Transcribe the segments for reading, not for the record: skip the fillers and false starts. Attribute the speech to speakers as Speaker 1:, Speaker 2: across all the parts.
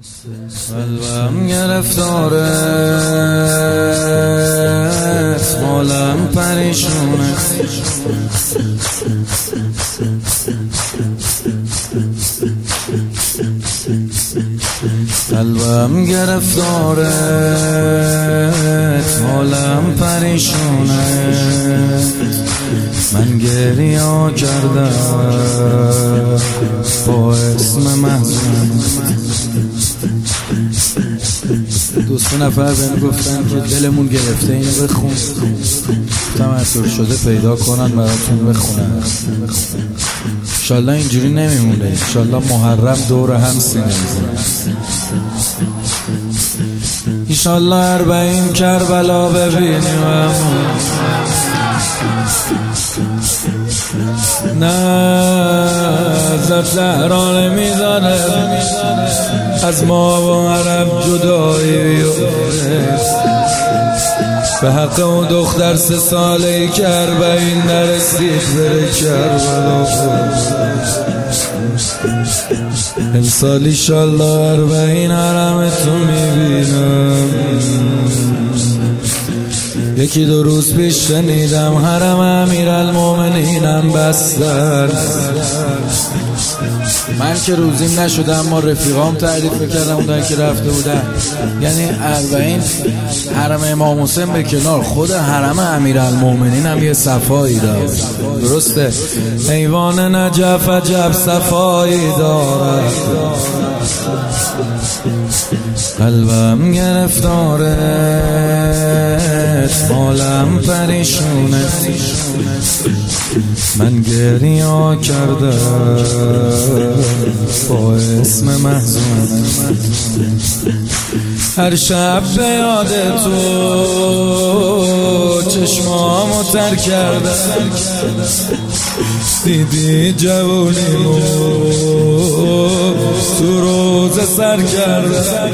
Speaker 1: قلبم گرفتاره، حالم پریشونه، قلبم گرفتاره، حالم پریشونه، من گریه کردم با اسم محزون. دوست نفر بهم گفتن که دلمون گرفته اینو بخون، تمثل شده پیدا کنن براتون بخونن. انشالله اینجوری نمیمونه، انشالله محرم دور هم سینه میزنن، انشالله 40 کربلا ببینیم. نه زهرا نمیزنه از ما و عرب جدایی، به حق اون دختر 3 ساله که 40 نرسید بره کربلا. امسال ایشالله 40 حرمتون میبینم. 1-2 روز پیش شنیدم حرم امیرالمومنینم بستن. من که روزیم نشده اما رفیقام تعریف میکردم اون که رفته بودن، یعنی 40 حرم امام حسین به کنار، خود حرم امیرالمومنین هم یه صفایی داره. درسته حیوان نجف عجب صفایی داره. قلبم گرفتاره، حالم پریشونه، من گریه کردم با اسم محزون. هر شب به یاد تو چشمامو تر کردم، دیدی جوونیمو تو روز سر کردم،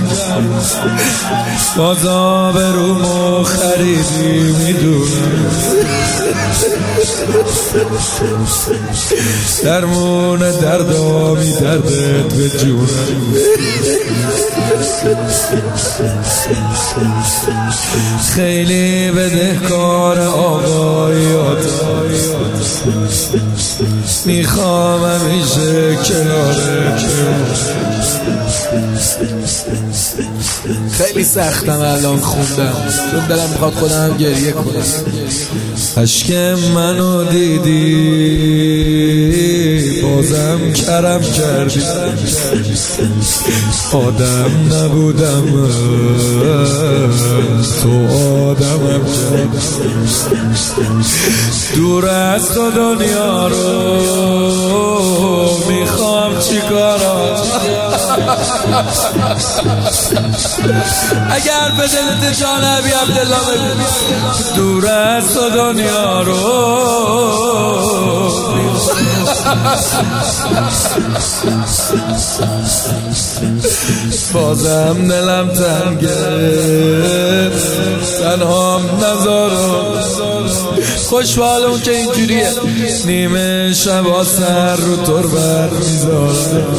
Speaker 1: باز آبرومو خریدی میدونم، درمون دردامی دردت به جونم. خیلی بدهکار آقایات، میخوام همیشه کنارت. خیلی سختم الان خوندم چون دلم میخواد خودم گریه کنم. اشک منو دیدی بازم کرم کردی، آدم نبودم تو آدمم کردی. دور از تو دنیا رو میخوام چیکارا، اگر به دلت جانبی عبدالله بگو. دور از تو دنیا رو بازم دلم تنگه، تنهام نذارم. خوشحال اون که اینجوریه، نیمه شبا سر رو تربت میذارم،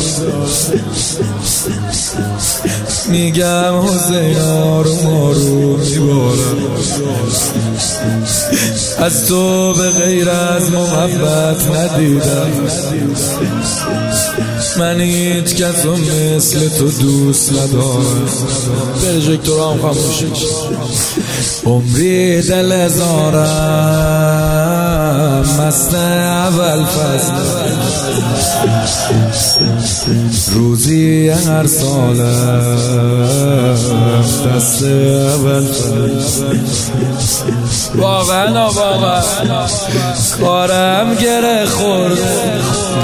Speaker 1: میگم حسین آروم آروم میبارم. از تو به غیر از محبت ندیدم، من هیچ کسو مثل تو دوست ندارم. پروژکتور هم خاموش میشه. عمری دل زارم مست اول فصل، روزی هر سالم دست اول فصل. واقعا کارم گره خورده،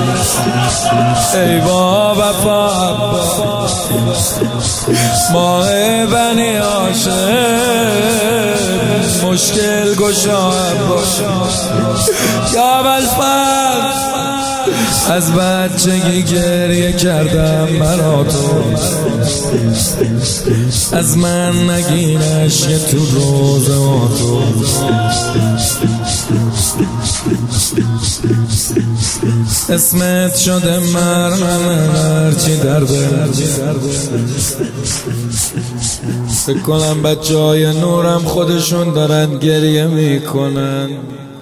Speaker 1: ای با وفا ماه بنی هاشم مشکل گشا یا بلفت. از بچگی گریه کردم برا تو، از من نگیرش یه تو روز و تو اسمت شده مرمم هرچی درده فکر کنم بچه های نورم خودشون دارن گریه میکنن